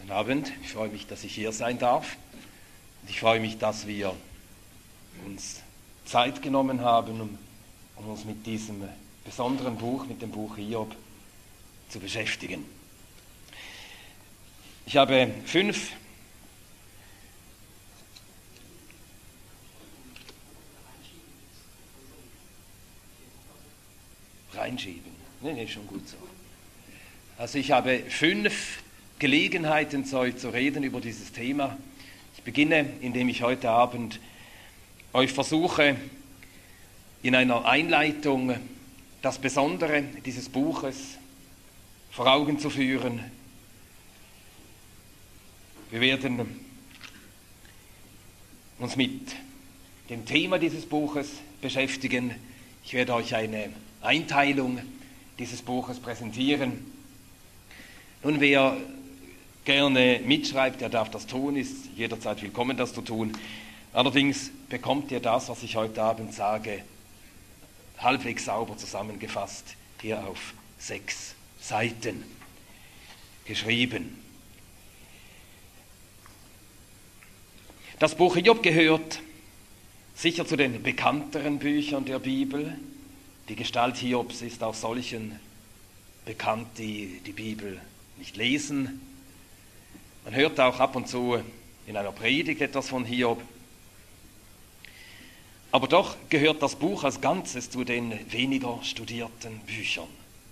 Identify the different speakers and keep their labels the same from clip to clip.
Speaker 1: Guten Abend, ich freue mich, dass ich hier sein darf. Und ich freue mich, dass wir uns Zeit genommen haben, um uns mit diesem besonderen Buch, mit dem Buch Hiob, zu beschäftigen. Ich habe 5 reinschieben. Nee, schon gut so. Also ich habe 5 Gelegenheiten, zu euch zu reden über dieses Thema. Ich beginne, indem ich heute Abend euch versuche, in einer Einleitung das Besondere dieses Buches vor Augen zu führen. Wir werden uns mit dem Thema dieses Buches beschäftigen. Ich werde euch eine Einteilung dieses Buches präsentieren. Nun, wer gerne mitschreibt, der darf das tun, ist jederzeit willkommen, das zu tun. Allerdings bekommt ihr das, was ich heute Abend sage, halbwegs sauber zusammengefasst, hier auf 6 Seiten geschrieben. Das Buch Hiob gehört sicher zu den bekannteren Büchern der Bibel. Die Gestalt Hiobs ist auch solchen bekannt, die die Bibel nicht lesen. Man hört auch ab und zu in einer Predigt etwas von Hiob. Aber doch gehört das Buch als Ganzes zu den weniger studierten Büchern.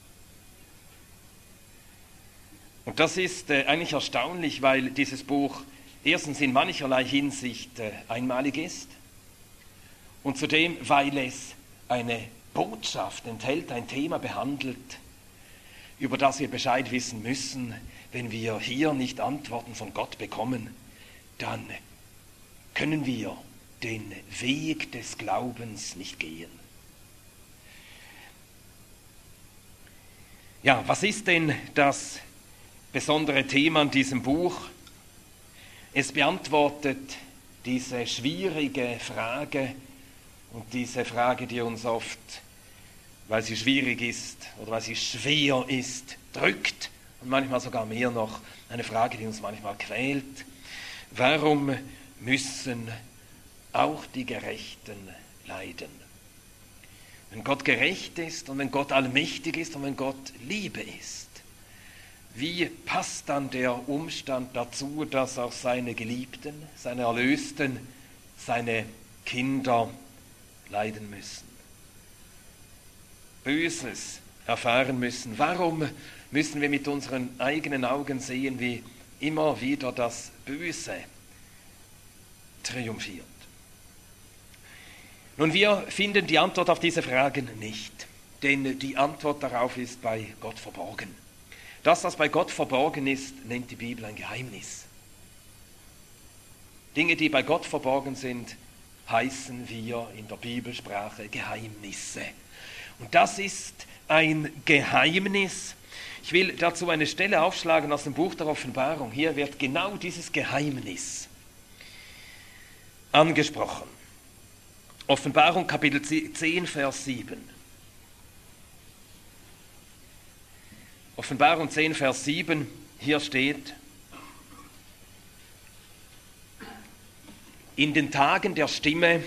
Speaker 1: Und das ist eigentlich erstaunlich, weil dieses Buch erstens in mancherlei Hinsicht einmalig ist und zudem, weil es eine Botschaft enthält, ein Thema behandelt, über das wir Bescheid wissen müssen. Wenn wir hier nicht Antworten von Gott bekommen, dann können wir den Weg des Glaubens nicht gehen. Ja, was ist denn das besondere Thema an diesem Buch? Es beantwortet diese schwierige Frage und diese Frage, die uns oft, weil sie schwierig ist oder weil sie schwer ist, drückt und manchmal sogar mehr noch, eine Frage, die uns manchmal quält. Warum müssen auch die Gerechten leiden? Wenn Gott gerecht ist und wenn Gott allmächtig ist und wenn Gott Liebe ist, wie passt dann der Umstand dazu, dass auch seine Geliebten, seine Erlösten, seine Kinder leiden müssen, Böses erfahren müssen? Warum müssen wir mit unseren eigenen Augen sehen, wie immer wieder das Böse triumphiert? Nun, wir finden die Antwort auf diese Fragen nicht, denn die Antwort darauf ist bei Gott verborgen. Das, was bei Gott verborgen ist, nennt die Bibel ein Geheimnis. Dinge, die bei Gott verborgen sind, heißen wir in der Bibelsprache Geheimnisse. Und das ist ein Geheimnis. Ich will dazu eine Stelle aufschlagen aus dem Buch der Offenbarung. Hier wird genau dieses Geheimnis angesprochen. Offenbarung Kapitel 10, Vers 7. Offenbarung 10, Vers 7, hier steht: In den Tagen der Stimme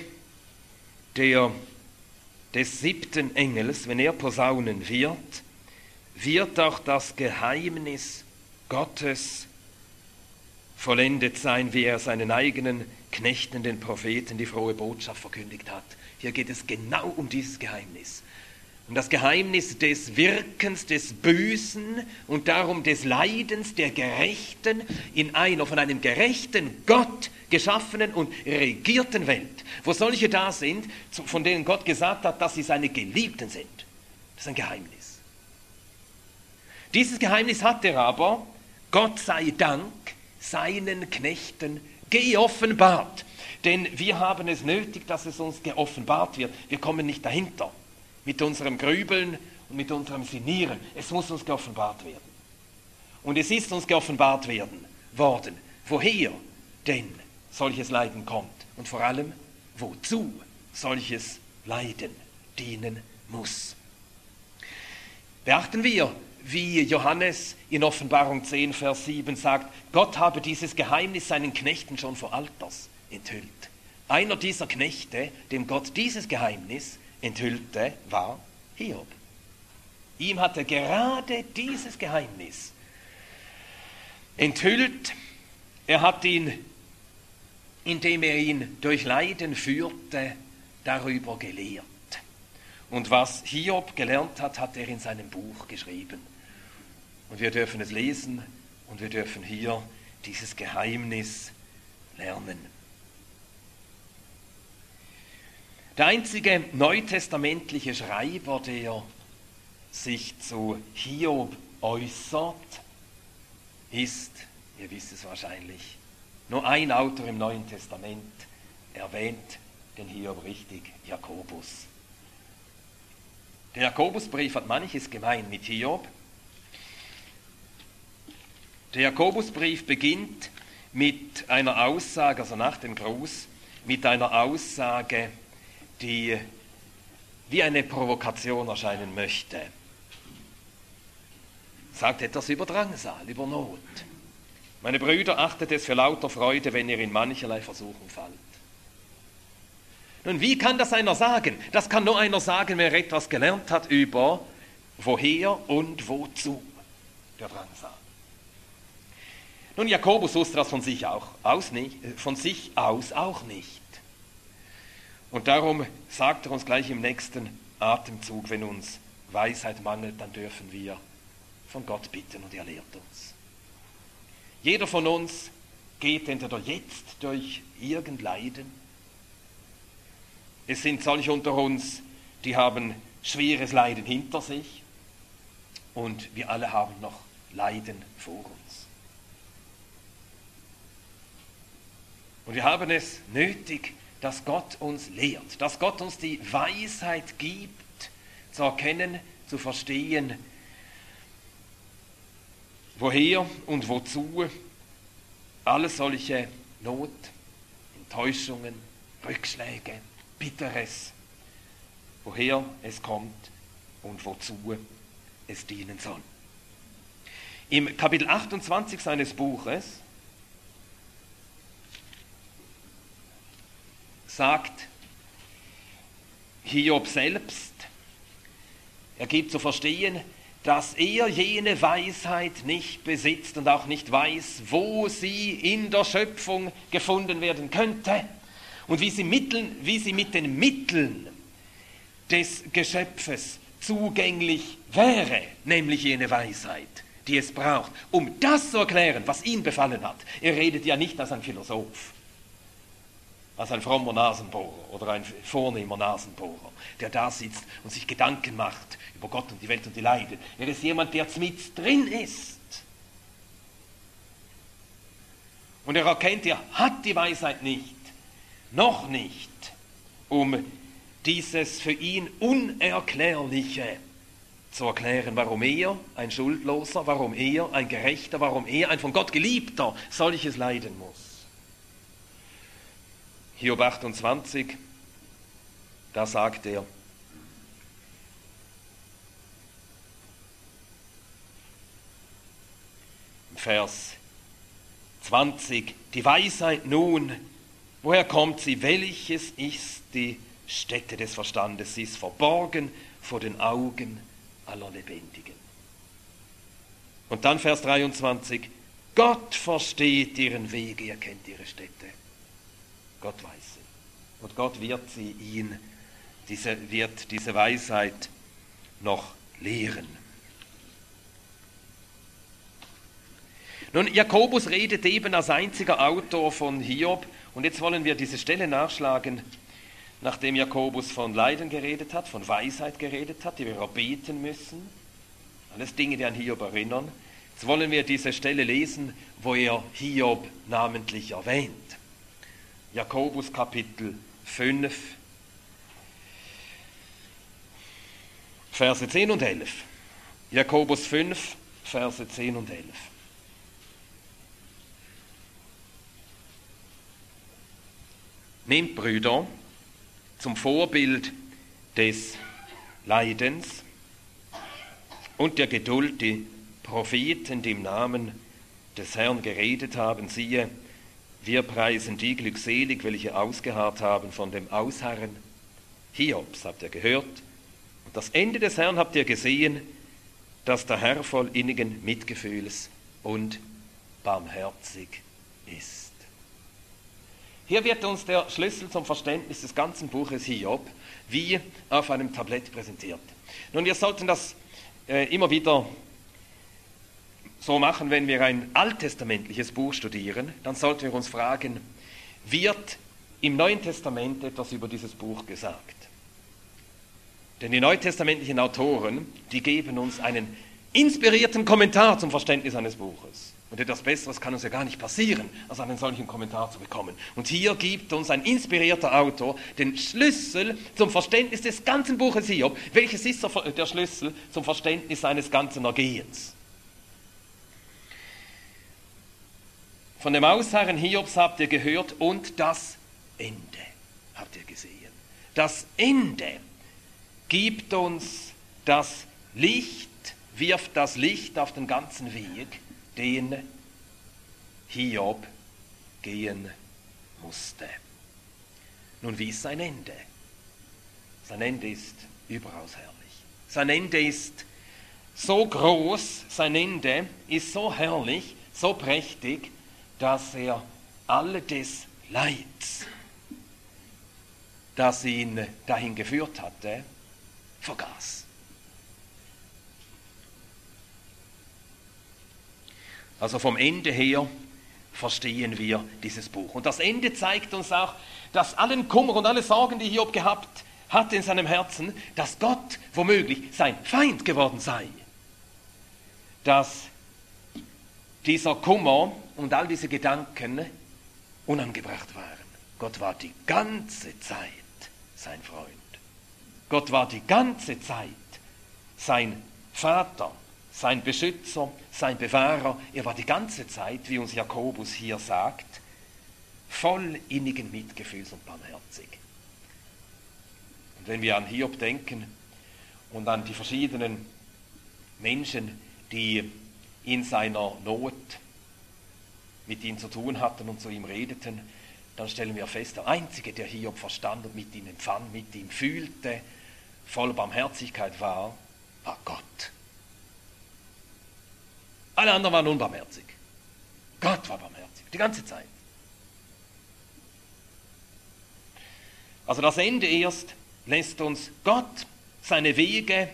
Speaker 1: des 7. Engels, wenn er posaunen wird auch das Geheimnis Gottes vollendet sein, wie er seinen eigenen Knechten, den Propheten, die frohe Botschaft verkündigt hat. Hier geht es genau um dieses Geheimnis. Um das Geheimnis des Wirkens, des Bösen und darum des Leidens der Gerechten in einer von einem gerechten Gott geschaffenen und regierten Welt, wo solche da sind, von denen Gott gesagt hat, dass sie seine Geliebten sind. Das ist ein Geheimnis. Dieses Geheimnis hat er aber, Gott sei Dank, seinen Knechten geoffenbart. Denn wir haben es nötig, dass es uns geoffenbart wird. Wir kommen nicht dahinter mit unserem Grübeln und mit unserem Sinnieren. Es muss uns geoffenbart werden. Und es ist uns geoffenbart worden, woher denn solches Leiden kommt und vor allem, wozu solches Leiden dienen muss. Beachten wir, wie Johannes in Offenbarung 10, Vers 7 sagt, Gott habe dieses Geheimnis seinen Knechten schon vor Alters enthüllt. Einer dieser Knechte, dem Gott dieses Geheimnis enthüllte, war Hiob. Ihm hat er gerade dieses Geheimnis enthüllt. Er hat ihn, indem er ihn durch Leiden führte, darüber gelehrt. Und was Hiob gelernt hat, hat er in seinem Buch geschrieben. Und wir dürfen es lesen und wir dürfen hier dieses Geheimnis lernen. Der einzige neutestamentliche Schreiber, der sich zu Hiob äußert, ist, ihr wisst es wahrscheinlich, nur ein Autor im Neuen Testament erwähnt den Hiob richtig, Jakobus. Der Jakobusbrief hat manches gemein mit Hiob. Der Jakobusbrief beginnt mit einer Aussage, also nach dem Gruß, mit einer Aussage, die wie eine Provokation erscheinen möchte. Sagt etwas über Drangsal, über Not. Meine Brüder, achtet es für lauter Freude, wenn ihr in mancherlei Versuchung fallt. Nun, wie kann das einer sagen? Das kann nur einer sagen, wer etwas gelernt hat über woher und wozu der Drangsal. Nun, Jakobus wusste das von sich aus auch nicht. Und darum sagt er uns gleich im nächsten Atemzug, wenn uns Weisheit mangelt, dann dürfen wir von Gott bitten und er lehrt uns. Jeder von uns geht entweder jetzt durch irgendein Leiden. Es sind solche unter uns, die haben schweres Leiden hinter sich und wir alle haben noch Leiden vor uns. Und wir haben es nötig, dass Gott uns lehrt, dass Gott uns die Weisheit gibt, zu erkennen, zu verstehen, woher und wozu alle solche Not, Enttäuschungen, Rückschläge, Bitteres, woher es kommt und wozu es dienen soll. Im Kapitel 28 seines Buches sagt Hiob selbst, er gibt zu verstehen, dass er jene Weisheit nicht besitzt und auch nicht weiß, wo sie in der Schöpfung gefunden werden könnte und wie sie mit den Mitteln des Geschöpfes zugänglich wäre, nämlich jene Weisheit, die es braucht, um das zu erklären, was ihn befallen hat. Er redet ja nicht als ein Philosoph, als ein frommer Nasenbohrer oder ein vornehmer Nasenbohrer, der da sitzt und sich Gedanken macht über Gott und die Welt und die Leiden. Er ist jemand, der mit drin ist. Und er erkennt, er hat die Weisheit nicht, noch nicht, um dieses für ihn Unerklärliche zu erklären, warum er, ein Schuldloser, warum er, ein Gerechter, warum er, ein von Gott Geliebter, solches leiden muss. Hiob 28, da sagt er, Vers 20, die Weisheit nun, woher kommt sie? Welches ist die Stätte des Verstandes? Sie ist verborgen vor den Augen aller Lebendigen. Und dann Vers 23, Gott versteht ihren Weg, er kennt ihre Stätte. Gott weiß sie. Und Gott wird diese Weisheit noch lehren. Nun, Jakobus redet eben als einziger Autor von Hiob. Und jetzt wollen wir diese Stelle nachschlagen, nachdem Jakobus von Leiden geredet hat, von Weisheit geredet hat, die wir erbeten müssen. Alles Dinge, die an Hiob erinnern. Jetzt wollen wir diese Stelle lesen, wo er Hiob namentlich erwähnt. Jakobus Kapitel 5, Verse 10 und 11. Jakobus 5, Verse 10 und 11. Nehmt, Brüder, zum Vorbild des Leidens und der Geduld die Propheten, die im Namen des Herrn geredet haben. Siehe, wir preisen die glückselig, welche ausgeharrt haben von dem Ausharren Hiobs, habt ihr gehört. Und das Ende des Herrn habt ihr gesehen, dass der Herr voll innigen Mitgefühls und barmherzig ist. Hier wird uns der Schlüssel zum Verständnis des ganzen Buches Hiob wie auf einem Tablett präsentiert. Nun, wir sollten das immer wieder so machen, wenn wir ein alttestamentliches Buch studieren, dann sollten wir uns fragen, wird im Neuen Testament etwas über dieses Buch gesagt? Denn die neutestamentlichen Autoren, die geben uns einen inspirierten Kommentar zum Verständnis eines Buches. Und etwas Besseres kann uns ja gar nicht passieren, als einen solchen Kommentar zu bekommen. Und hier gibt uns ein inspirierter Autor den Schlüssel zum Verständnis des ganzen Buches Hiob. Welches ist der Schlüssel zum Verständnis seines ganzen Ergehens? Von dem Ausharren Hiobs habt ihr gehört und das Ende habt ihr gesehen. Das Ende gibt uns das Licht, wirft das Licht auf den ganzen Weg, den Hiob gehen musste. Nun, wie ist sein Ende? Sein Ende ist überaus herrlich. Sein Ende ist so groß, sein Ende ist so herrlich, so prächtig, dass er all des Leids, das ihn dahin geführt hatte, vergaß. Also vom Ende her verstehen wir dieses Buch. Und das Ende zeigt uns auch, dass allen Kummer und alle Sorgen, die Hiob gehabt hatte in seinem Herzen, dass Gott womöglich sein Feind geworden sei. Dass dieser Kummer und all diese Gedanken unangebracht waren. Gott war die ganze Zeit sein Freund. Gott war die ganze Zeit sein Vater, sein Beschützer, sein Bewahrer. Er war die ganze Zeit, wie uns Jakobus hier sagt, voll innigen Mitgefühls und barmherzig. Und wenn wir an Hiob denken und an die verschiedenen Menschen, die in seiner Not mit ihm zu tun hatten und zu ihm redeten, dann stellen wir fest, der Einzige, der Hiob verstand und mit ihm empfand, mit ihm fühlte, voll Barmherzigkeit war Gott. Alle anderen waren unbarmherzig. Gott war barmherzig, die ganze Zeit. Also das Ende erst lässt uns Gott, seine Wege,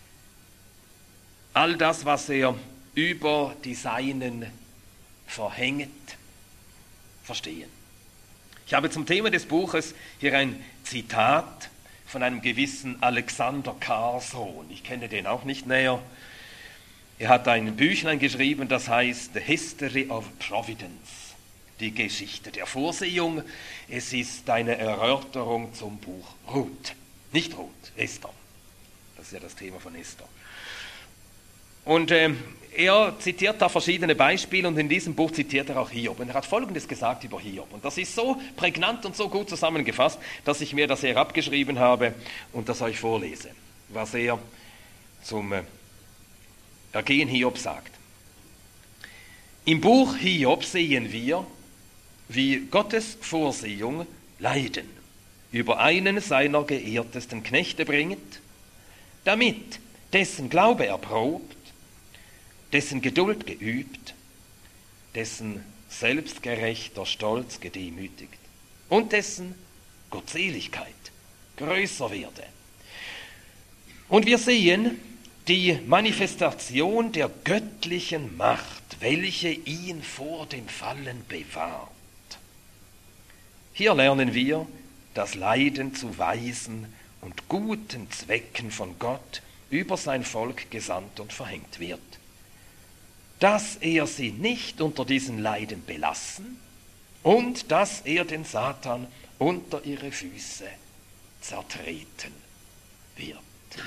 Speaker 1: all das, was er über die Seinen verhängt, verstehen. Ich habe zum Thema des Buches hier ein Zitat von einem gewissen Alexander Carlson. Ich kenne den auch nicht näher. Er hat ein Büchlein geschrieben, das heißt The History of Providence, die Geschichte der Vorsehung. Es ist eine Erörterung zum Buch Ruth. Nicht Ruth, Esther. Das ist ja das Thema von Esther. Und er zitiert da verschiedene Beispiele und in diesem Buch zitiert er auch Hiob. Und er hat Folgendes gesagt über Hiob. Und das ist so prägnant und so gut zusammengefasst, dass ich mir das hier abgeschrieben habe und das euch vorlese, was er zum Ergehen Hiob sagt. Im Buch Hiob sehen wir, wie Gottes Vorsehung Leiden über einen seiner geehrtesten Knechte bringt, damit dessen Glaube erprobt, dessen Geduld geübt, dessen selbstgerechter Stolz gedemütigt und dessen Gottseligkeit größer werde. Und wir sehen die Manifestation der göttlichen Macht, welche ihn vor dem Fallen bewahrt. Hier lernen wir, dass Leiden zu weisen und guten Zwecken von Gott über sein Volk gesandt und verhängt wird, dass er sie nicht unter diesen Leiden belassen und dass er den Satan unter ihre Füße zertreten wird.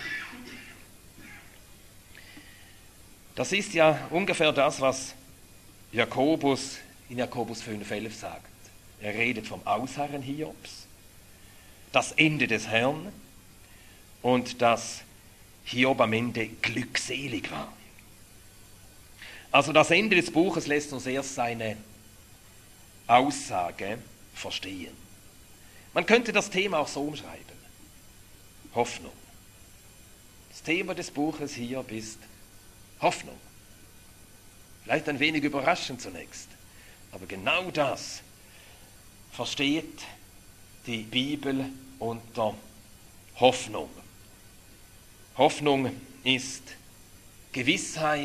Speaker 1: Das ist ja ungefähr das, was Jakobus in Jakobus 5,11 sagt. Er redet vom Ausharren Hiobs, das Ende des Herrn und dass Hiob am Ende glückselig war. Also das Ende des Buches lässt uns erst seine Aussage verstehen. Man könnte das Thema auch so umschreiben. Hoffnung. Das Thema des Buches Hiob ist Hoffnung. Vielleicht ein wenig überraschend zunächst, aber genau das versteht die Bibel unter Hoffnung. Hoffnung ist Gewissheit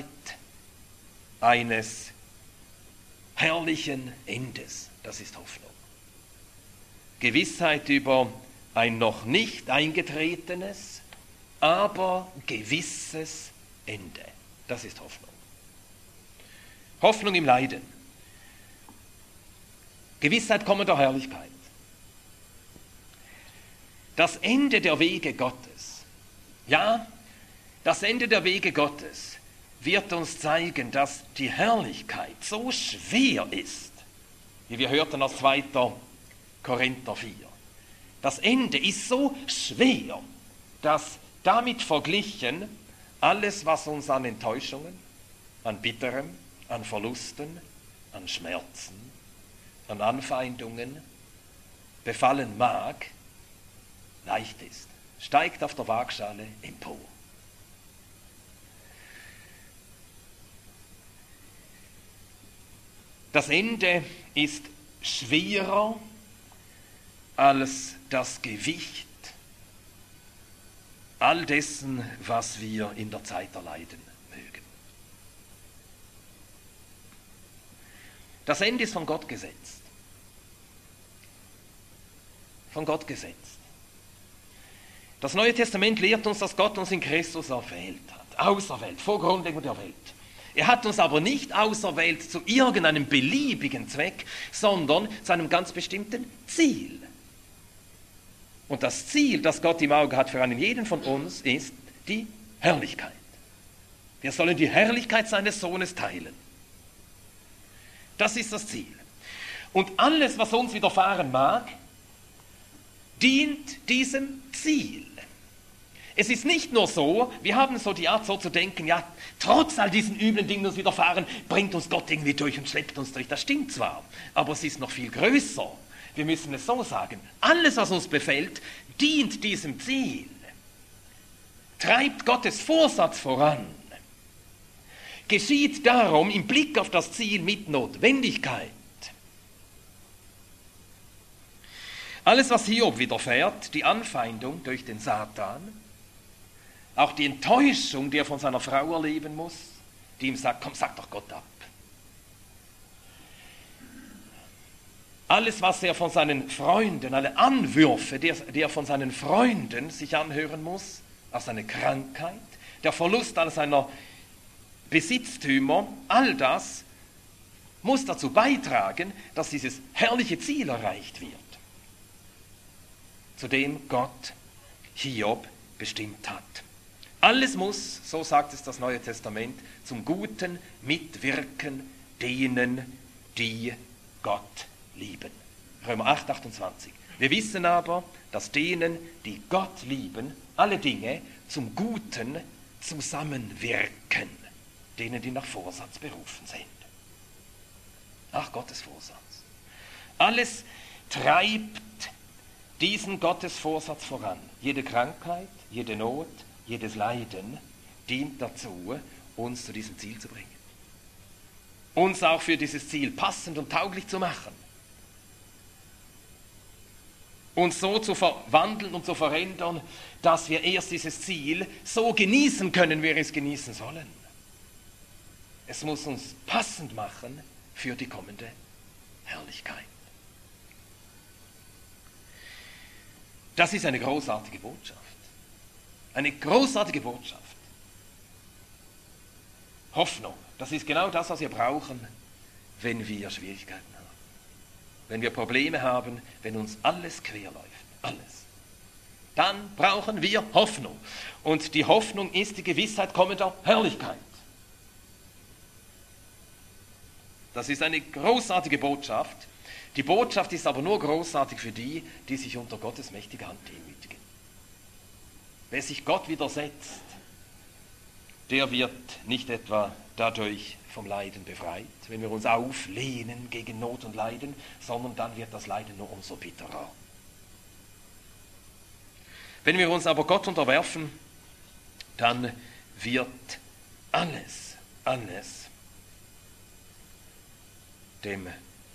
Speaker 1: eines herrlichen Endes. Das ist Hoffnung. Gewissheit über ein noch nicht eingetretenes, aber gewisses Ende. Das ist Hoffnung. Hoffnung im Leiden. Gewissheit kommender Herrlichkeit. Das Ende der Wege Gottes. Ja, das Ende der Wege Gottes wird uns zeigen, dass die Herrlichkeit so schwer ist, wie wir hörten aus 2. Korinther 4. Das Ende ist so schwer, dass damit verglichen alles, was uns an Enttäuschungen, an Bitterem, an Verlusten, an Schmerzen, an Anfeindungen befallen mag, leicht ist, steigt auf der Waagschale empor. Das Ende ist schwerer als das Gewicht all dessen, was wir in der Zeit erleiden mögen. Das Ende ist von Gott gesetzt. Von Gott gesetzt. Das Neue Testament lehrt uns, dass Gott uns in Christus erwählt hat. Auserwählt, vor Grundlegung der Welt. Er hat uns aber nicht auserwählt zu irgendeinem beliebigen Zweck, sondern zu einem ganz bestimmten Ziel. Und das Ziel, das Gott im Auge hat für einen jeden von uns, ist die Herrlichkeit. Wir sollen die Herrlichkeit seines Sohnes teilen. Das ist das Ziel. Und alles, was uns widerfahren mag, dient diesem Ziel. Es ist nicht nur so, wir haben so die Art so zu denken, ja, trotz all diesen üblen Dingen, die uns widerfahren, bringt uns Gott irgendwie durch und schleppt uns durch. Das stimmt zwar, aber es ist noch viel größer. Wir müssen es so sagen, alles, was uns befällt, dient diesem Ziel. Treibt Gottes Vorsatz voran. Geschieht darum im Blick auf das Ziel mit Notwendigkeit. Alles, was Hiob widerfährt, die Anfeindung durch den Satan, auch die Enttäuschung, die er von seiner Frau erleben muss, die ihm sagt, komm, sag doch Gott ab. Alles, was er von seinen Freunden, alle Anwürfe, die er von seinen Freunden sich anhören muss, auch seine Krankheit, der Verlust all seiner Besitztümer, all das muss dazu beitragen, dass dieses herrliche Ziel erreicht wird, zu dem Gott Hiob bestimmt hat. Alles muss, so sagt es das Neue Testament, zum Guten mitwirken denen, die Gott lieben. Römer 8, 28. Wir wissen aber, dass denen, die Gott lieben, alle Dinge zum Guten zusammenwirken, denen, die nach Vorsatz berufen sind. Ach, Gottes Vorsatz. Alles treibt diesen Gottes Vorsatz voran. Jede Krankheit, jede Not, jedes Leiden dient dazu, uns zu diesem Ziel zu bringen. Uns auch für dieses Ziel passend und tauglich zu machen. Uns so zu verwandeln und zu verändern, dass wir erst dieses Ziel so genießen können, wie wir es genießen sollen. Es muss uns passend machen für die kommende Herrlichkeit. Das ist eine großartige Botschaft. Eine großartige Botschaft. Hoffnung, das ist genau das, was wir brauchen, wenn wir Schwierigkeiten haben. Wenn wir Probleme haben, wenn uns alles quer läuft. Alles. Dann brauchen wir Hoffnung. Und die Hoffnung ist die Gewissheit kommender Herrlichkeit. Das ist eine großartige Botschaft. Die Botschaft ist aber nur großartig für die, die sich unter Gottes mächtige Hand demütigen. Wer sich Gott widersetzt, der wird nicht etwa dadurch vom Leiden befreit, wenn wir uns auflehnen gegen Not und Leiden, sondern dann wird das Leiden nur umso bitterer. Wenn wir uns aber Gott unterwerfen, dann wird alles dem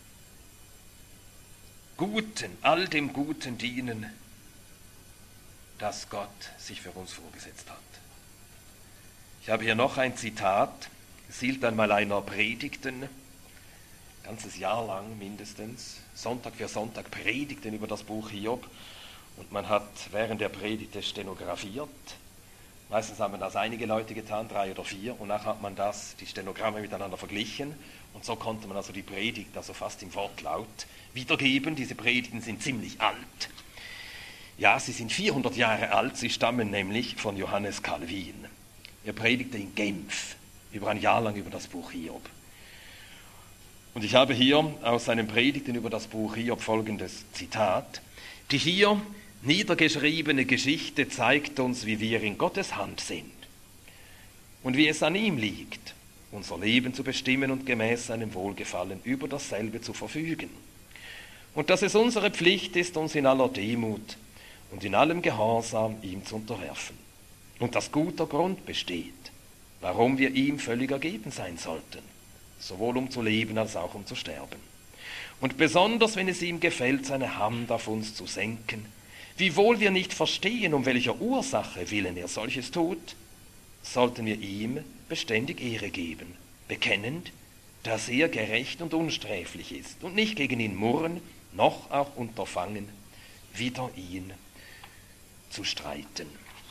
Speaker 1: Guten, all dem Guten dienen, das Gott sich für uns vorgesetzt hat. Ich habe hier noch ein Zitat. Es hielt einmal einer Predigten, ein ganzes Jahr lang mindestens, Sonntag für Sonntag Predigten über das Buch Hiob. Und man hat während der Predigt es stenografiert. Meistens haben das einige Leute getan, 3 oder 4. Und nachher hat man die Stenogramme miteinander verglichen. Und so konnte man also die Predigt, also fast im Wortlaut, wiedergeben. Diese Predigten sind ziemlich alt. Ja, sie sind 400 Jahre alt. Sie stammen nämlich von Johannes Calvin. Er predigte in Genf über ein Jahr lang über das Buch Hiob. Und ich habe hier aus seinen Predigten über das Buch Hiob folgendes Zitat. Die hier niedergeschriebene Geschichte zeigt uns, wie wir in Gottes Hand sind und wie es an ihm liegt, unser Leben zu bestimmen und gemäß seinem Wohlgefallen über dasselbe zu verfügen. Und dass es unsere Pflicht ist, uns in aller Demut und in allem Gehorsam ihm zu unterwerfen. Und dass guter Grund besteht, warum wir ihm völlig ergeben sein sollten, sowohl um zu leben als auch um zu sterben. Und besonders, wenn es ihm gefällt, seine Hand auf uns zu senken, wiewohl wir nicht verstehen, um welcher Ursache willen er solches tut, sollten wir ihm beständig Ehre geben, bekennend, dass er gerecht und unsträflich ist und nicht gegen ihn murren, noch auch unterfangen, wider ihn zu streiten.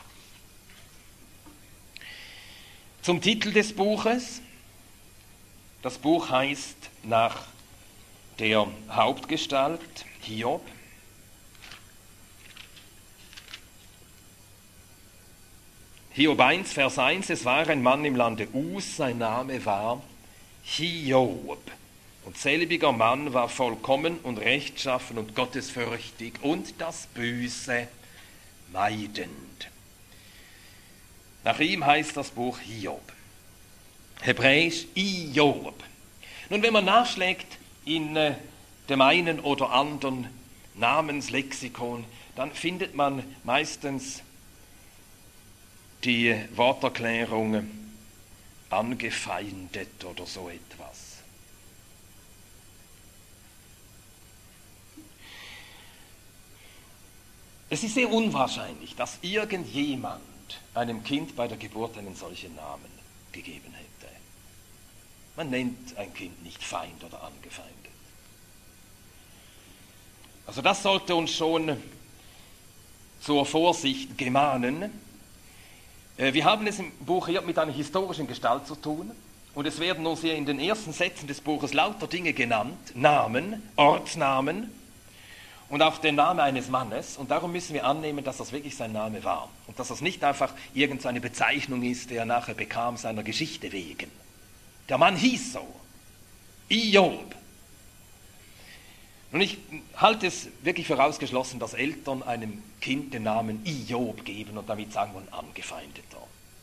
Speaker 1: Zum Titel des Buches. Das Buch heißt nach der Hauptgestalt Hiob. Hiob 1, Vers 1, es war ein Mann im Lande Us, sein Name war Hiob. Und selbiger Mann war vollkommen und rechtschaffen und gottesfürchtig und das Böse meidend. Nach ihm heißt das Buch Hiob. Hebräisch Iob. Nun, wenn man nachschlägt in dem einen oder anderen Namenslexikon, dann findet man meistens die Worterklärung angefeindet oder so etwas. Es ist sehr unwahrscheinlich, dass irgendjemand einem Kind bei der Geburt einen solchen Namen gegeben hätte. Man nennt ein Kind nicht Feind oder angefeindet. Also das sollte uns schon zur Vorsicht gemahnen. Wir haben es im Buch hier mit einer historischen Gestalt zu tun und es werden uns hier in den ersten Sätzen des Buches lauter Dinge genannt, Namen, Ortsnamen und auch der Name eines Mannes und darum müssen wir annehmen, dass das wirklich sein Name war und dass das nicht einfach irgendeine Bezeichnung ist, die er nachher bekam seiner Geschichte wegen. Der Mann hieß so, Iob. Und ich halte es wirklich für ausgeschlossen, dass Eltern einem Kind den Namen Iob geben und damit sagen wollen, Angefeindeter.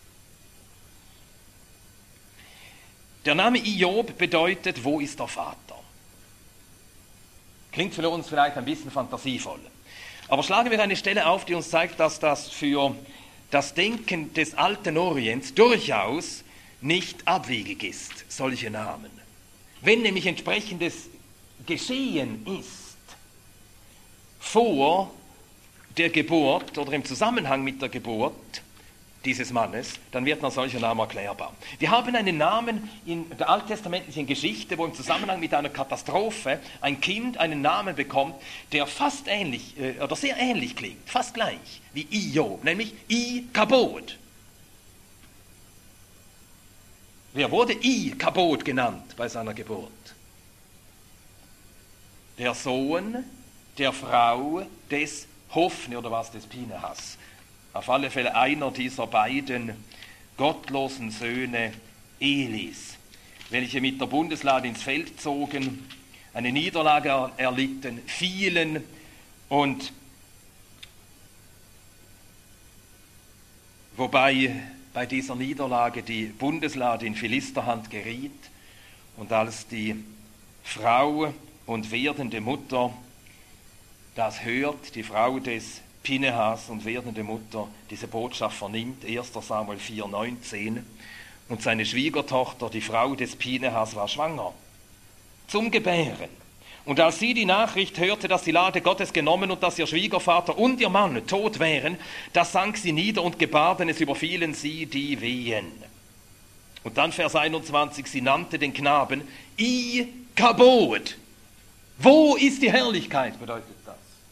Speaker 1: Der Name Iob bedeutet, wo ist der Vater? Klingt für uns vielleicht ein bisschen fantasievoll. Aber schlagen wir eine Stelle auf, die uns zeigt, dass das für das Denken des alten Orients durchaus nicht abwegig ist, solche Namen. Wenn nämlich entsprechendes geschehen ist vor der Geburt oder im Zusammenhang mit der Geburt dieses Mannes, dann wird ein solcher Name erklärbar. Wir haben einen Namen in der alttestamentlichen Geschichte, wo im Zusammenhang mit einer Katastrophe ein Kind einen Namen bekommt, der fast ähnlich oder sehr ähnlich klingt, fast gleich wie Iob, nämlich I-Kabod. Wer wurde I-Kabod genannt bei seiner Geburt? Der Sohn der Frau des Hophni oder was des Pinehas. Auf alle Fälle einer dieser beiden gottlosen Söhne Elis, welche mit der Bundeslade ins Feld zogen, eine Niederlage erlitten, fielen und wobei bei dieser Niederlage die Bundeslade in Philisterhand geriet und als die Frau und werdende Mutter das hört, die Frau des Pinehas und werdende Mutter diese Botschaft vernimmt, 1. Samuel 4,19, und seine Schwiegertochter, die Frau des Pinehas, war schwanger, zum Gebären. Und als sie die Nachricht hörte, dass die Lade Gottes genommen und dass ihr Schwiegervater und ihr Mann tot wären, da sank sie nieder und gebar, denn es überfielen sie die Wehen. Und dann Vers 21, sie nannte den Knaben Ikabod. Wo ist die Herrlichkeit, bedeutet das.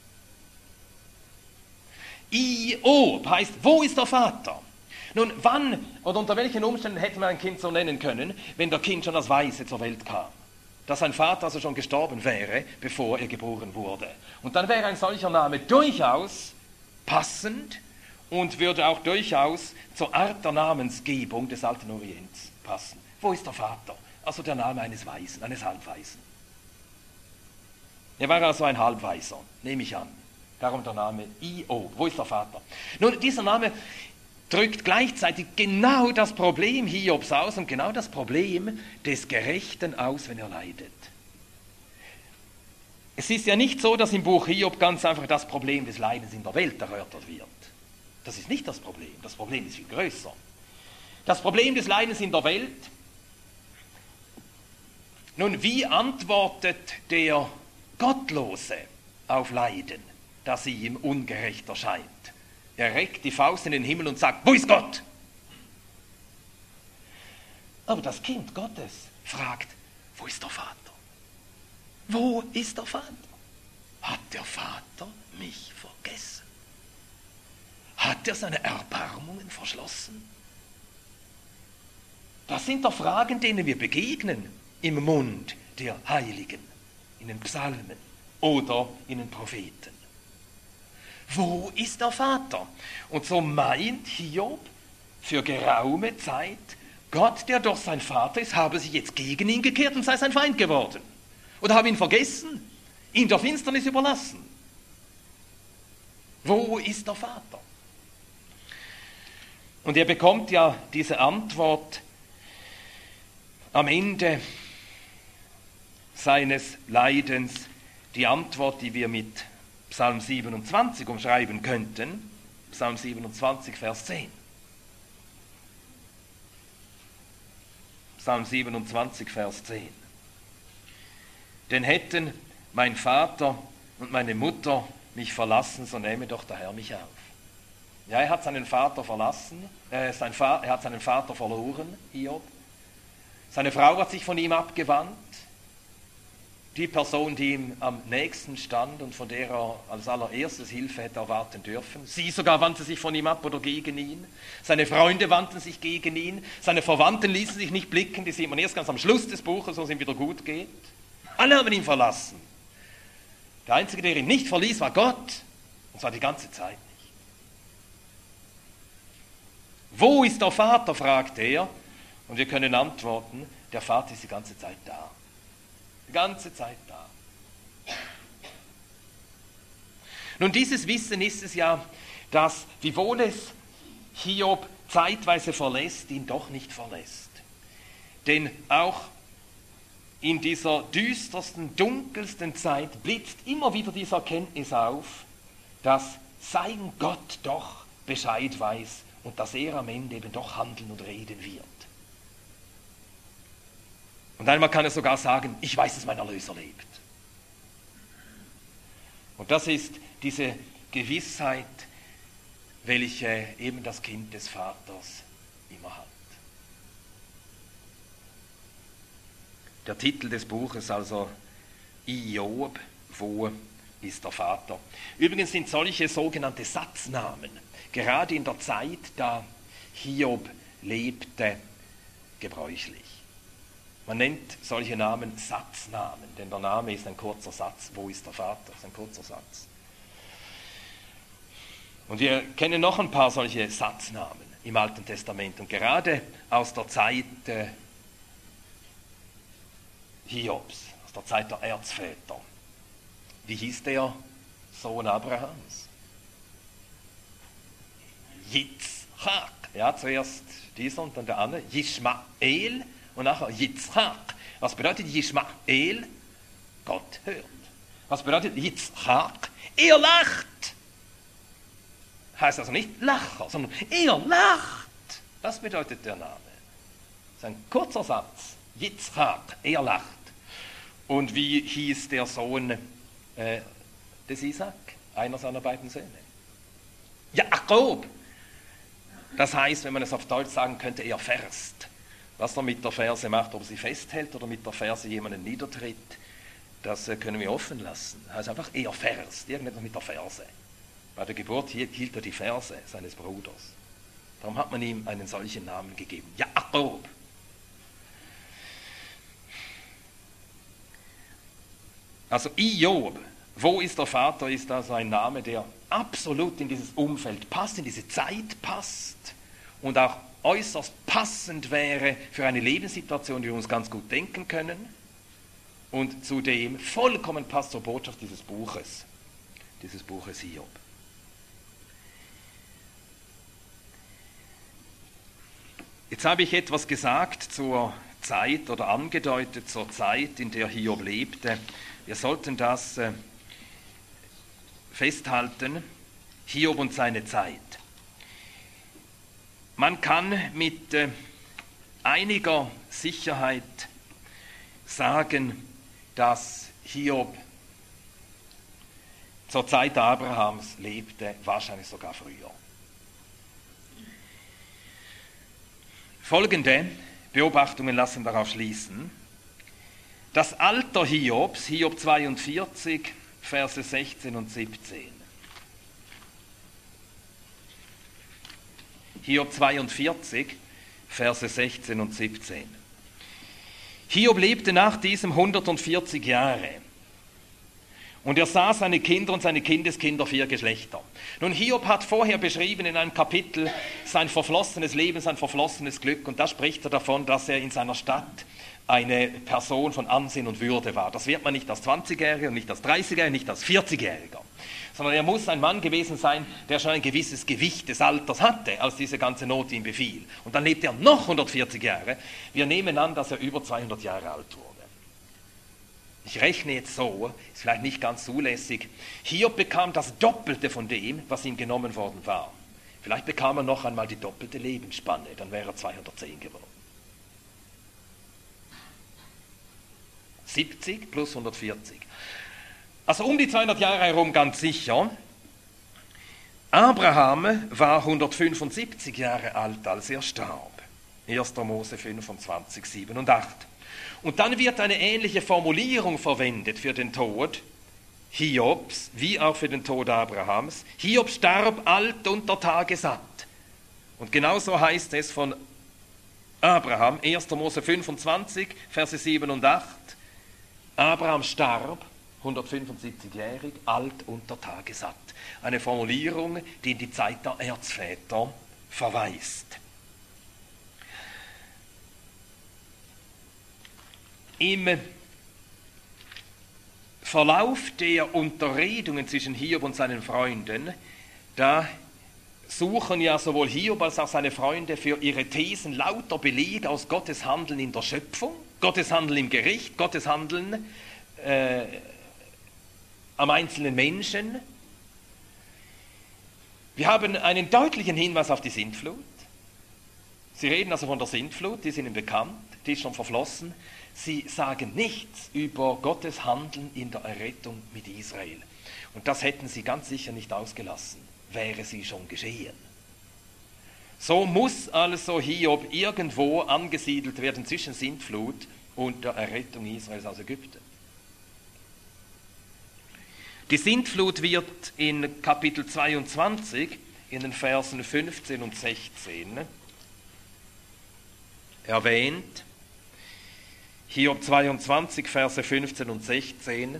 Speaker 1: Iob heißt, wo ist der Vater? Nun, wann oder unter welchen Umständen hätte man ein Kind so nennen können, wenn der Kind schon als Waise zur Welt kam? Dass sein Vater also schon gestorben wäre, bevor er geboren wurde. Und dann wäre ein solcher Name durchaus passend und würde auch durchaus zur Art der Namensgebung des alten Orients passen. Wo ist der Vater? Also der Name eines Weisen, eines Halbweisen. Er war also ein Halbweiser, nehme ich an. Darum der Name Iob. Wo ist der Vater? Nun, dieser Name drückt gleichzeitig genau das Problem Hiobs aus und genau das Problem des Gerechten aus, wenn er leidet. Es ist ja nicht so, dass im Buch Hiob ganz einfach das Problem des Leidens in der Welt erörtert wird. Das ist nicht das Problem. Das Problem ist viel größer. Das Problem des Leidens in der Welt. Nun, wie antwortet der Gottlose auf Leiden, das ihm ungerecht erscheint? Er reckt die Faust in den Himmel und sagt, wo ist Gott? Aber das Kind Gottes fragt, wo ist der Vater? Wo ist der Vater? Hat der Vater mich vergessen? Hat er seine Erbarmungen verschlossen? Das sind doch Fragen, denen wir begegnen im Mund der Heiligen, in den Psalmen oder in den Propheten. Wo ist der Vater? Und so meint Hiob für geraume Zeit, Gott, der doch sein Vater ist, habe sich jetzt gegen ihn gekehrt und sei sein Feind geworden. Oder habe ihn vergessen, ihn der Finsternis überlassen. Wo ist der Vater? Und er bekommt ja diese Antwort am Ende seines Leidens, die Antwort, die wir mit Psalm 27 umschreiben könnten, Psalm 27, Vers 10. Psalm 27, Vers 10. Denn hätten mein Vater und meine Mutter mich verlassen, so nähme doch der Herr mich auf. Ja, er hat seinen Vater verlassen, er hat seinen Vater verloren, Hiob. Seine Frau hat sich von ihm abgewandt. Die Person, die ihm am nächsten stand und von der er als allererstes Hilfe hätte erwarten dürfen. Sie sogar wandte sich von ihm ab oder gegen ihn. Seine Freunde wandten sich gegen ihn. Seine Verwandten ließen sich nicht blicken. Die sieht man erst ganz am Schluss des Buches, wo es ihm wieder gut geht. Alle haben ihn verlassen. Der Einzige, der ihn nicht verließ, war Gott. Und zwar die ganze Zeit nicht. Wo ist der Vater, fragt er. Und wir können antworten, der Vater ist die ganze Zeit da. Die ganze Zeit da. Nun, dieses Wissen ist es ja, dass, wiewohl es Hiob zeitweise verlässt, ihn doch nicht verlässt. Denn auch in dieser düstersten, dunkelsten Zeit blitzt immer wieder diese Erkenntnis auf, dass sein Gott doch Bescheid weiß und dass er am Ende eben doch handeln und reden wird. Und einmal kann er sogar sagen, ich weiß, dass mein Erlöser lebt. Und das ist diese Gewissheit, welche eben das Kind des Vaters immer hat. Der Titel des Buches also Iob, wo ist der Vater? Übrigens sind solche sogenannte Satznamen, gerade in der Zeit, da Hiob lebte, gebräuchlich. Man nennt solche Namen Satznamen, denn der Name ist ein kurzer Satz. Wo ist der Vater? Das ist ein kurzer Satz. Und wir kennen noch ein paar solche Satznamen im Alten Testament. Und gerade aus der Zeit Hiobs, aus der Zeit der Erzväter. Wie hieß der Sohn Abrahams? Yitzchak. Ja, zuerst dieser und dann der andere. Yishmael und nachher Yitzchak. Was bedeutet Yishmael? Gott hört. Was bedeutet Yitzchak? Er lacht. Heißt also nicht Lacher, sondern er lacht. Das bedeutet der Name. Das ist ein kurzer Satz. Yitzchak, er lacht. Und wie hieß der Sohn des Isaac? Einer seiner beiden Söhne. Jakob. Das heißt, wenn man es auf Deutsch sagen könnte, er verst. Was er mit der Ferse macht, ob er sie festhält oder mit der Ferse jemanden niedertritt, das können wir offen lassen. Also einfach er verst, irgendetwas mit der Ferse. Bei der Geburt hielt er die Ferse seines Bruders. Darum hat man ihm einen solchen Namen gegeben. Jakob. Also Iob, wo ist der Vater, ist also ein Name, der absolut in dieses Umfeld passt, in diese Zeit passt und auch äußerst passend wäre für eine Lebenssituation, die wir uns ganz gut denken können und zudem vollkommen passt zur Botschaft dieses Buches Hiob. Jetzt habe ich etwas gesagt zur Zeit oder angedeutet zur Zeit, in der Hiob lebte. Wir sollten das festhalten, Hiob und seine Zeit. Man kann mit einiger Sicherheit sagen, dass Hiob zur Zeit Abrahams lebte, wahrscheinlich sogar früher. Folgende Beobachtungen lassen darauf schließen. Das Alter Hiobs, Hiob 42, Verse 16 und 17. Hiob 42, Verse 16 und 17. Hiob lebte nach diesem 140 Jahre. Und er sah seine Kinder und seine Kindeskinder 4 Geschlechter. Nun, Hiob hat vorher beschrieben in einem Kapitel sein verflossenes Leben, sein verflossenes Glück. Und da spricht er davon, dass er in seiner Stadt eine Person von Ansehen und Würde war. Das wird man nicht als 20-Jähriger, nicht als 30-Jähriger, nicht als 40-Jähriger. Sondern er muss ein Mann gewesen sein, der schon ein gewisses Gewicht des Alters hatte, als diese ganze Not ihm befiel. Und dann lebt er noch 140 Jahre. Wir nehmen an, dass er über 200 Jahre alt wurde. Ich rechne jetzt so, ist vielleicht nicht ganz zulässig. Hiob bekam das Doppelte von dem, was ihm genommen worden war. Vielleicht bekam er noch einmal die doppelte Lebensspanne, dann wäre er 210 geworden. 70 plus 140. Also um die 200 Jahre herum ganz sicher. Abraham war 175 Jahre alt, als er starb. 1. Mose 25, 7 und 8. Und dann wird eine ähnliche Formulierung verwendet für den Tod Hiobs, wie auch für den Tod Abrahams. Hiob starb alt und der Tage satt. Und genauso heißt es von Abraham, 1. Mose 25, Verse 7 und 8. Abraham starb, 175-jährig, alt und der Tage satt. Eine Formulierung, die in die Zeit der Erzväter verweist. Im Verlauf der Unterredungen zwischen Hiob und seinen Freunden, da suchen ja sowohl Hiob als auch seine Freunde für ihre Thesen lauter Beleg aus Gottes Handeln in der Schöpfung, Gottes Handeln im Gericht, Gottes Handeln am einzelnen Menschen. Wir haben einen deutlichen Hinweis auf die Sintflut. Sie reden also von der Sintflut, die ist ihnen bekannt, die ist schon verflossen. Sie sagen nichts über Gottes Handeln in der Errettung mit Israel. Und das hätten sie ganz sicher nicht ausgelassen, wäre sie schon geschehen. So muss also Hiob irgendwo angesiedelt werden zwischen Sintflut und der Errettung Israels aus Ägypten. Die Sintflut wird in Kapitel 22 in den Versen 15 und 16 erwähnt. Hiob 22, Verse 15 und 16.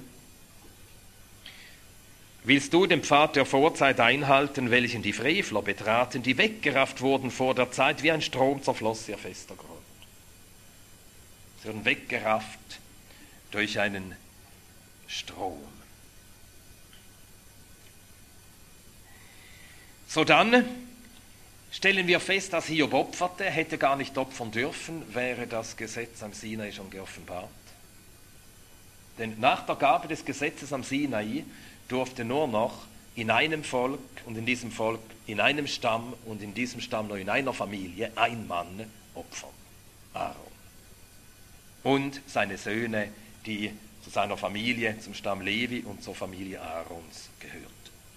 Speaker 1: Willst du den Pfad der Vorzeit einhalten, welchen die Frevler betraten, die weggerafft wurden vor der Zeit, wie ein Strom zerfloss ihr fester Grund. Sie wurden weggerafft durch einen Strom. So dann stellen wir fest, dass Hiob opferte, hätte gar nicht opfern dürfen, wäre das Gesetz am Sinai schon geoffenbart. Denn nach der Gabe des Gesetzes am Sinai durfte nur noch in einem Volk und in diesem Volk, in einem Stamm und in diesem Stamm nur in einer Familie ein Mann opfern, Aaron. Und seine Söhne, die zu seiner Familie, zum Stamm Levi und zur Familie Aarons gehörten.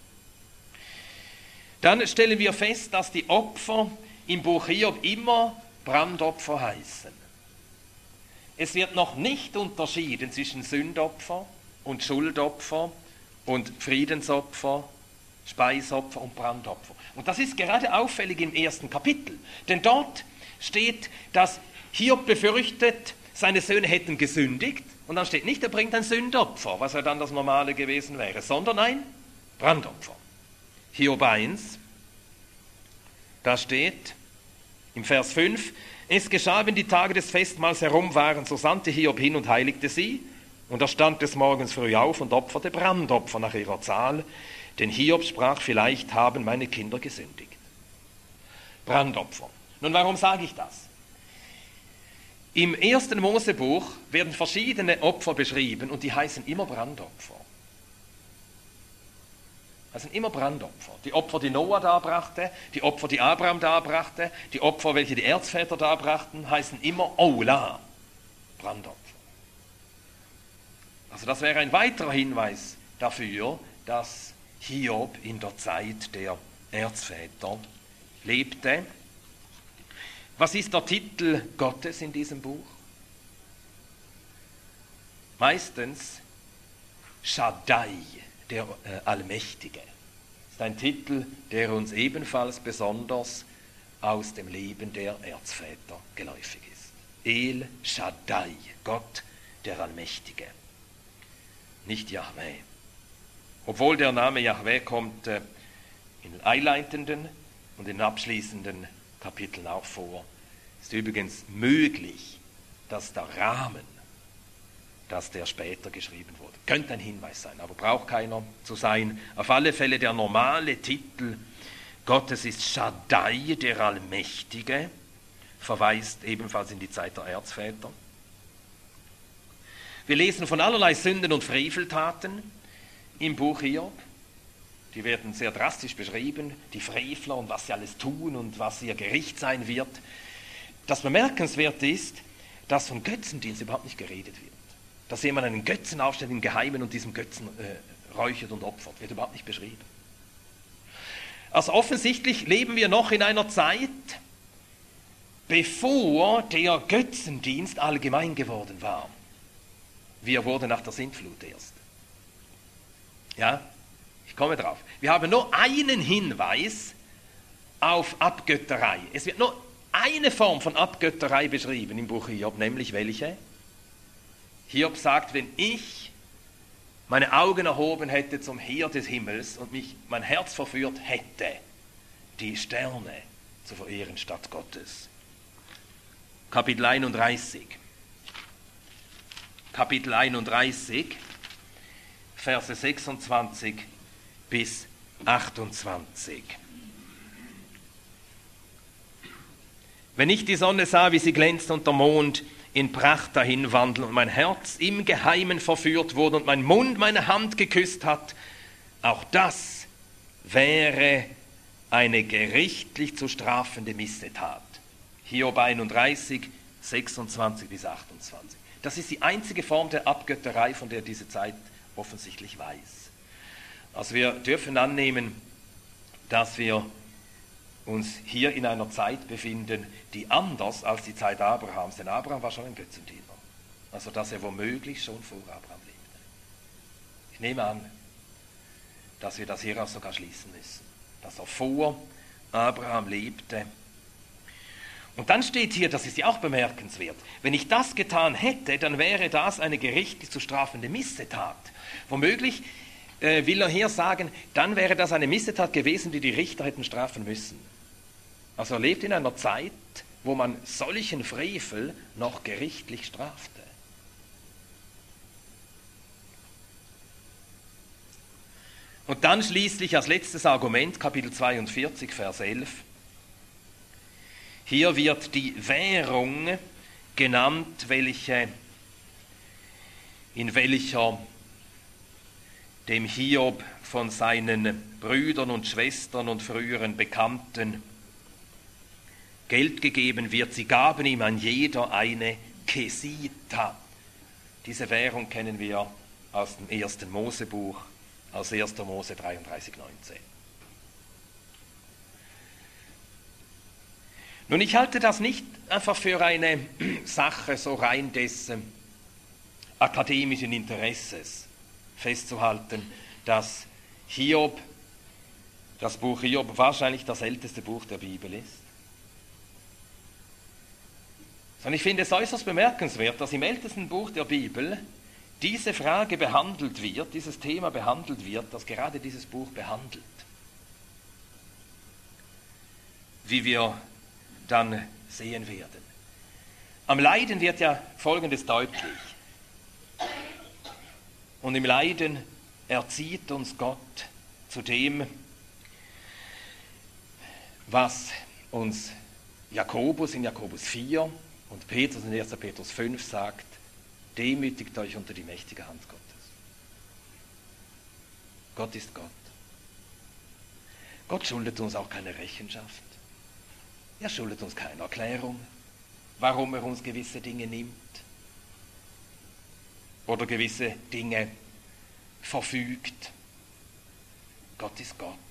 Speaker 1: Dann stellen wir fest, dass die Opfer im Buch Hiob immer Brandopfer heißen. Es wird noch nicht unterschieden zwischen Sündopfer und Schuldopfer und Friedensopfer, Speisopfer und Brandopfer. Und das ist gerade auffällig im ersten Kapitel. Denn dort steht, dass Hiob befürchtet, seine Söhne hätten gesündigt. Und dann steht nicht, er bringt ein Sündopfer, was ja dann das Normale gewesen wäre, sondern ein Brandopfer. Hiob 1, da steht im Vers 5, es geschah, wenn die Tage des Festmahls herum waren, so sandte Hiob hin und heiligte sie, und er stand des Morgens früh auf und opferte Brandopfer nach ihrer Zahl, denn Hiob sprach, vielleicht haben meine Kinder gesündigt. Brandopfer. Nun, warum sage ich das? Im 1. Mosebuch werden verschiedene Opfer beschrieben und die heißen immer Brandopfer. Das sind immer Brandopfer. Die Opfer, die Noah darbrachte, die Opfer, die Abraham darbrachte, die Opfer, welche die Erzväter darbrachten, heißen immer Ola, Brandopfer. Also das wäre ein weiterer Hinweis dafür, dass Hiob in der Zeit der Erzväter lebte. Was ist der Titel Gottes in diesem Buch? Meistens Shaddai, der Allmächtige. Das ist ein Titel, der uns ebenfalls besonders aus dem Leben der Erzväter geläufig ist. El Shaddai, Gott, der Allmächtige. Nicht Jahwe. Obwohl der Name Jahwe kommt in einleitenden und in abschließenden Kapiteln auch vor, ist übrigens möglich, dass der Rahmen, dass der später geschrieben wurde, könnte ein Hinweis sein, aber braucht keiner zu sein. Auf alle Fälle der normale Titel Gottes ist Shaddai, der Allmächtige, verweist ebenfalls in die Zeit der Erzväter. Wir lesen von allerlei Sünden und Freveltaten im Buch Hiob. Die werden sehr drastisch beschrieben, die Frevler und was sie alles tun und was ihr Gericht sein wird. Das Bemerkenswerte ist, dass von Götzendienst überhaupt nicht geredet wird. Dass jemand einen Götzen aufstellt im Geheimen und diesen Götzen räuchert und opfert, wird überhaupt nicht beschrieben. Also offensichtlich leben wir noch in einer Zeit, bevor der Götzendienst allgemein geworden war. Wir wurden nach der Sintflut erst. Ja, ich komme drauf. Wir haben nur einen Hinweis auf Abgötterei. Es wird nur eine Form von Abgötterei beschrieben im Buch Hiob, nämlich welche? Hiob sagt, wenn ich meine Augen erhoben hätte zum Heer des Himmels und mich mein Herz verführt hätte, die Sterne zu verehren statt Gottes. Kapitel 31. Kapitel 31, Verse 26 bis 28. Wenn ich die Sonne sah, wie sie glänzt und der Mond in Pracht dahin wandelt und mein Herz im Geheimen verführt wurde und mein Mund meine Hand geküsst hat, auch das wäre eine gerichtlich zu strafende Missetat. Hiob 31, 26 bis 28. Das ist die einzige Form der Abgötterei, von der diese Zeit offensichtlich weiß. Also wir dürfen annehmen, dass wir uns hier in einer Zeit befinden, die anders als die Zeit Abrahams, denn Abraham war schon ein Götzendiener. Also dass er womöglich schon vor Abraham lebte. Ich nehme an, dass wir das hieraus sogar schließen müssen, dass er vor Abraham lebte. Und dann steht hier, das ist ja auch bemerkenswert, wenn ich das getan hätte, dann wäre das eine gerichtlich zu strafende Missetat. Womöglich will er hier sagen, dann wäre das eine Missetat gewesen, die die Richter hätten strafen müssen. Also er lebt in einer Zeit, wo man solchen Frevel noch gerichtlich strafte. Und dann schließlich als letztes Argument, Kapitel 42, Vers 11. Hier wird die Währung genannt, in welcher dem Hiob von seinen Brüdern und Schwestern und früheren Bekannten Geld gegeben wird. Sie gaben ihm an jeder eine Kesita. Diese Währung kennen wir aus dem 1. Mosebuch, aus 1. Mose 33,19. Nun, ich halte das nicht einfach für eine Sache so rein des akademischen Interesses festzuhalten, dass das Buch Hiob wahrscheinlich das älteste Buch der Bibel ist. Sondern ich finde es äußerst bemerkenswert, dass im ältesten Buch der Bibel diese Frage behandelt wird, dieses Thema behandelt wird, das gerade dieses Buch behandelt. Wie wir dann sehen werden. Am Leiden wird ja Folgendes deutlich. Und im Leiden erzieht uns Gott zu dem, was uns Jakobus in Jakobus 4 und Petrus in 1. Petrus 5 sagt: Demütigt euch unter die mächtige Hand Gottes. Gott ist Gott. Gott schuldet uns auch keine Rechenschaft. Er schuldet uns keine Erklärung, warum er uns gewisse Dinge nimmt oder gewisse Dinge verfügt. Gott ist Gott.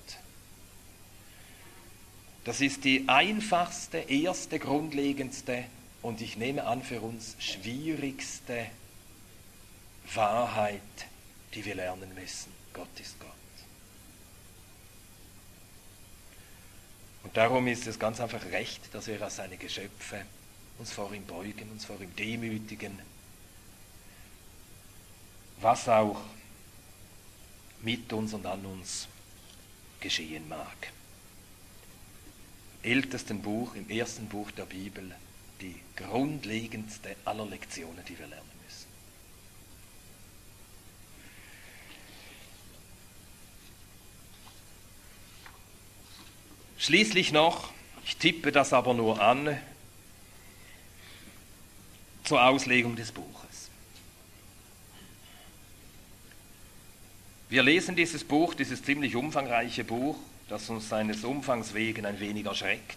Speaker 1: Das ist die einfachste, erste, grundlegendste und ich nehme an für uns schwierigste Wahrheit, die wir lernen müssen. Gott ist Gott. Und darum ist es ganz einfach recht, dass wir als seine Geschöpfe uns vor ihm beugen, uns vor ihm demütigen, was auch mit uns und an uns geschehen mag. Ältesten Buch, im ersten Buch der Bibel, die grundlegendste aller Lektionen, die wir lernen müssen. Schließlich noch, ich tippe das aber nur an, zur Auslegung des Buches. Wir lesen dieses Buch, dieses ziemlich umfangreiche Buch, das uns seines Umfangs wegen ein wenig erschreckt.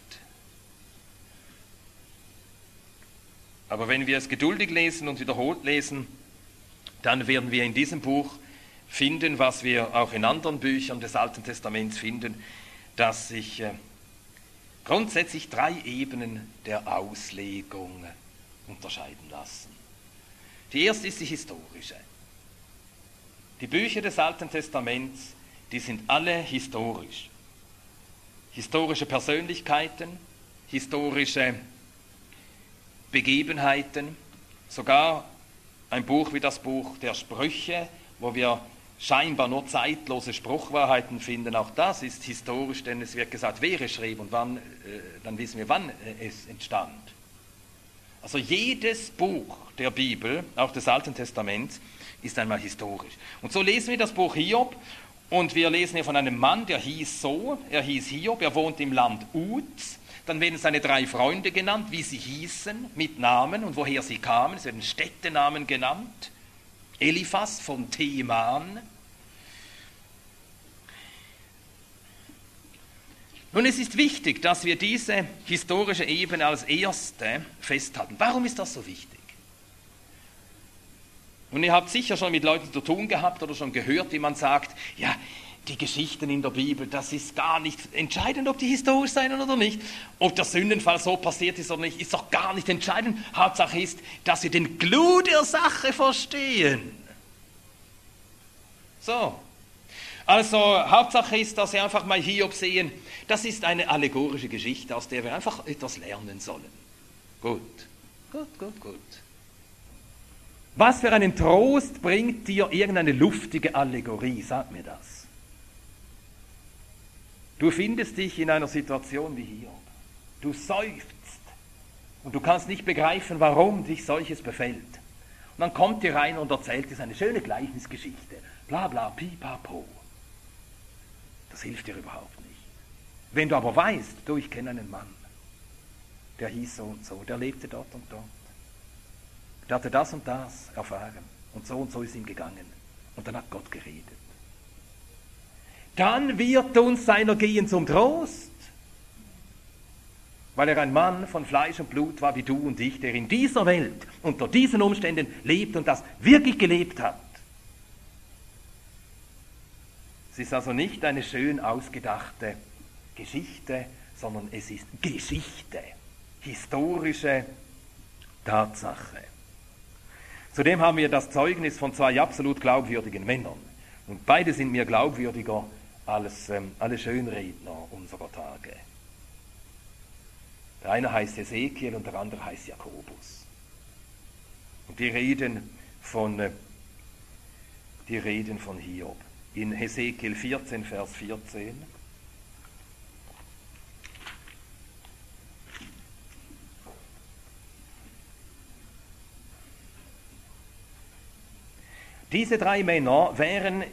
Speaker 1: Aber wenn wir es geduldig lesen und wiederholt lesen, dann werden wir in diesem Buch finden, was wir auch in anderen Büchern des Alten Testaments finden, dass sich grundsätzlich 3 Ebenen der Auslegung unterscheiden lassen. Die erste ist die historische. Die Bücher des Alten Testaments, die sind alle historisch. Historische Persönlichkeiten, historische Begebenheiten, sogar ein Buch wie das Buch der Sprüche, wo wir scheinbar nur zeitlose Spruchwahrheiten finden, auch das ist historisch, denn es wird gesagt, wer es schrieb und wann, dann wissen wir, wann es entstand. Also jedes Buch der Bibel, auch des Alten Testaments, ist einmal historisch. Und so lesen wir das Buch Hiob und wir lesen hier von einem Mann, der hieß so, er hieß Hiob, er wohnt im Land Uz. Dann werden seine 3 Freunde genannt, wie sie hießen, mit Namen und woher sie kamen. Es werden Städtenamen genannt. Eliphas von Teman. Nun, es ist wichtig, dass wir diese historische Ebene als erste festhalten. Warum ist das so wichtig? Und ihr habt sicher schon mit Leuten zu tun gehabt oder schon gehört, wie man sagt, ja, die Geschichten in der Bibel, das ist gar nicht entscheidend, ob die historisch sein oder nicht. Ob der Sündenfall so passiert ist oder nicht, ist doch gar nicht entscheidend. Hauptsache ist, dass wir den Clou der Sache verstehen. So. Also, Hauptsache ist, dass wir einfach mal Hiob sehen, das ist eine allegorische Geschichte, aus der wir einfach etwas lernen sollen. Gut. Was für einen Trost bringt dir irgendeine luftige Allegorie? Sag mir das. Du findest dich in einer Situation wie Hiob. Du seufzt und du kannst nicht begreifen, warum dich solches befällt. Und dann kommt dir rein und erzählt dir eine schöne Gleichnisgeschichte. Bla bla, pipapo. Das hilft dir überhaupt nicht. Wenn du aber weißt, du, ich kenne einen Mann,
Speaker 2: der hieß so und so, der lebte dort und dort. Der hatte das und das erfahren und so ist ihm gegangen. Und dann hat Gott geredet. Dann wird uns seiner gehen zum Trost, weil er ein Mann von Fleisch und Blut war wie du und ich, der in dieser Welt unter diesen Umständen lebt und das wirklich gelebt hat. Es ist also nicht eine schön ausgedachte Geschichte, sondern es ist Geschichte, historische Tatsache. Zudem haben wir das Zeugnis von zwei absolut glaubwürdigen Männern. Und beide sind mir glaubwürdiger als alle Schönredner unserer Tage. Der eine heißt Hesekiel und der andere heißt Jakobus. Und die reden von Hiob. In Hesekiel 14, Vers 14. Diese drei Männer wären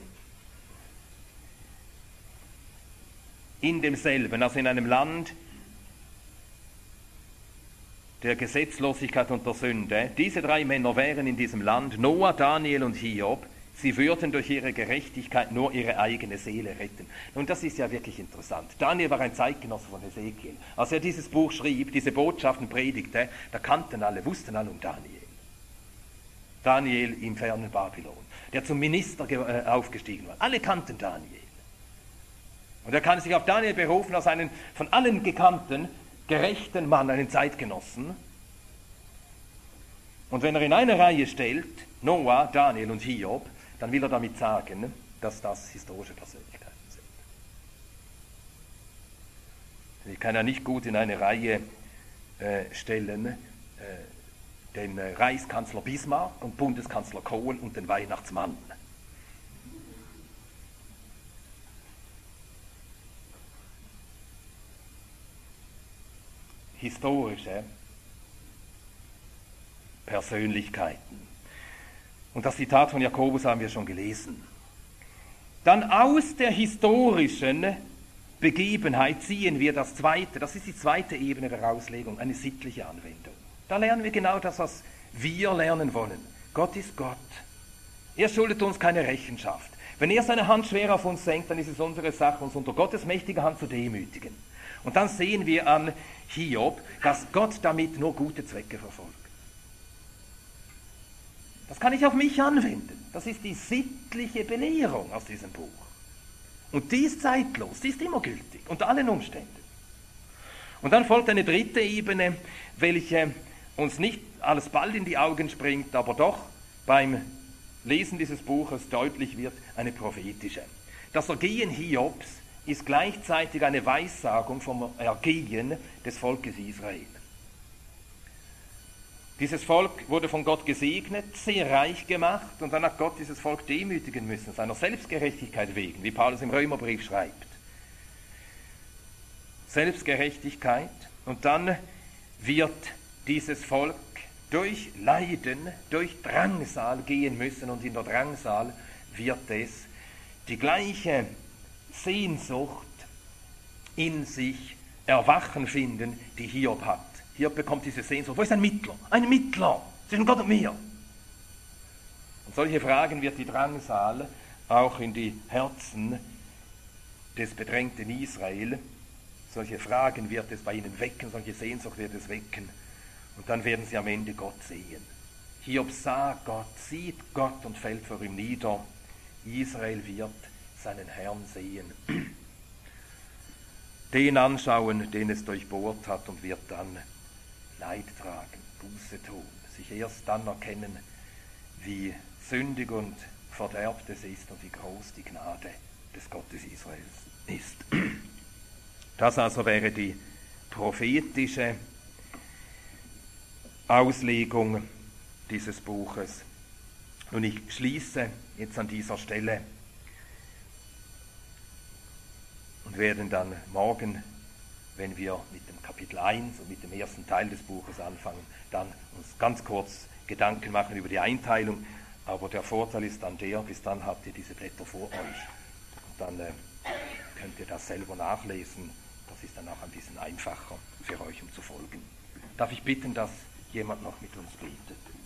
Speaker 2: in demselben, also in einem Land der Gesetzlosigkeit und der Sünde. Diese drei Männer wären in diesem Land, Noah, Daniel und Hiob. Sie würden durch ihre Gerechtigkeit nur ihre eigene Seele retten. Nun, das ist ja wirklich interessant. Daniel war ein Zeitgenosse von Hesekiel. Als er dieses Buch schrieb, diese Botschaften predigte, da kannten alle, wussten alle um Daniel. Daniel im fernen Babylon, der zum Minister aufgestiegen war. Alle kannten Daniel. Und er kann sich auf Daniel berufen als einen von allen gekannten, gerechten Mann, einen Zeitgenossen. Und wenn er in eine Reihe stellt, Noah, Daniel und Hiob, dann will er damit sagen, dass das historische Persönlichkeiten sind. Ich kann ja nicht gut in eine Reihe stellen, den Reichskanzler Bismarck und Bundeskanzler Kohl und den Weihnachtsmann. Historische Persönlichkeiten. Und das Zitat von Jakobus haben wir schon gelesen. Dann aus der historischen Begebenheit ziehen wir das ist die zweite Ebene der Auslegung, eine sittliche Anwendung. Da lernen wir genau das, was wir lernen wollen. Gott ist Gott. Er schuldet uns keine Rechenschaft. Wenn er seine Hand schwer auf uns senkt, dann ist es unsere Sache, uns unter Gottes mächtiger Hand zu demütigen. Und dann sehen wir an Hiob, dass Gott damit nur gute Zwecke verfolgt. Das kann ich auf mich anwenden. Das ist die sittliche Belehrung aus diesem Buch. Und die ist zeitlos, die ist immer gültig, unter allen Umständen. Und dann folgt eine dritte Ebene, welche uns nicht alsbald in die Augen springt, aber doch beim Lesen dieses Buches deutlich wird, eine prophetische. Das Ergehen Hiobs ist gleichzeitig eine Weissagung vom Ergehen des Volkes Israel. Dieses Volk wurde von Gott gesegnet, sehr reich gemacht, und dann hat Gott dieses Volk demütigen müssen, seiner Selbstgerechtigkeit wegen, wie Paulus im Römerbrief schreibt. Selbstgerechtigkeit, und dann wird dieses Volk durch Leiden, durch Drangsal gehen müssen, und in der Drangsal wird es die gleiche Sehnsucht in sich erwachen finden, die Hiob hat. Hiob bekommt diese Sehnsucht. Wo ist ein Mittler? Ein Mittler zwischen Gott und mir. Und solche Fragen wird die Drangsal auch in die Herzen des bedrängten Israel, solche Fragen wird es bei ihnen wecken, solche Sehnsucht wird es wecken. Und dann werden sie am Ende Gott sehen. Hiob sah Gott, sieht Gott und fällt vor ihm nieder. Israel wird seinen Herrn sehen. Den anschauen, den es durchbohrt hat, und wird dann Leid tragen, Buße tun, sich erst dann erkennen, wie sündig und verderbt es ist und wie groß die Gnade des Gottes Israels ist. Das also wäre die prophetische Auslegung dieses Buches. Und ich schließe jetzt an dieser Stelle und werden dann morgen, wenn wir mit dem Kapitel 1 und mit dem ersten Teil des Buches anfangen, dann uns ganz kurz Gedanken machen über die Einteilung. Aber der Vorteil ist dann der, bis dann habt ihr diese Blätter vor euch. Und dann könnt ihr das selber nachlesen. Das ist dann auch ein bisschen einfacher für euch, um zu folgen. Darf ich bitten, dass jemand noch mit uns betet?